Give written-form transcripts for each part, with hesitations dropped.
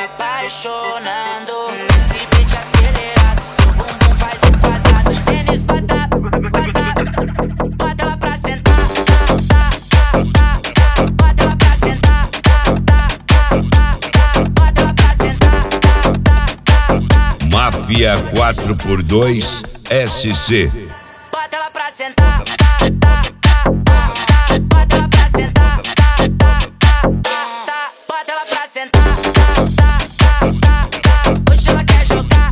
apaixonando. Esse beat acelerado, seu bumbum faz um quadrado. Tênis bota, bota ela pra sentar. Bota ela pra sentar. Bota ela pra sentar. Máfia 4x2 SC. Bota ela pra sentar. Bota ela pra sentar. Bota ela pra sentar. Hoje ela quer jogar.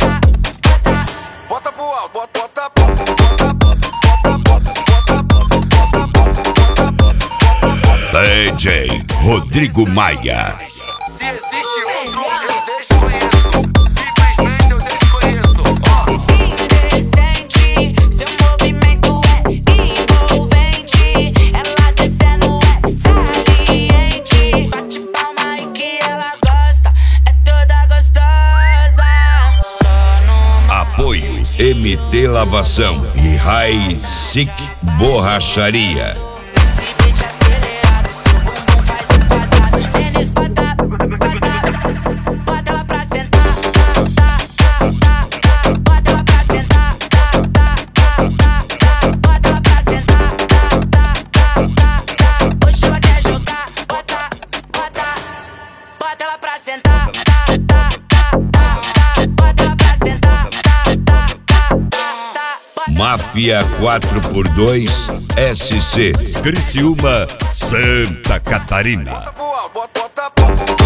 Bota pro alto, bota. DJ Rodrigo Maia. Se existe outro, eu desconheço. Simplesmente eu desconheço. Indecente, seu movimento é envolvente. Ela descendo é saliente. Bate palma aí que ela gosta, é toda gostosa. Só numa Apoio MT Lavação e High Sick Borracharia. esse beat acelerado, seu bumbum faz um quadrado. Tênis bota ela pra sentar. Bota ela pra sentar. Bota ela pra sentar. Hoje ela quer jogar. Bota ela pra sentar. Bota ela pra sentar. Máfia 4x2 SC. Criciúma, Santa Catarina. Bota pro alto, bota.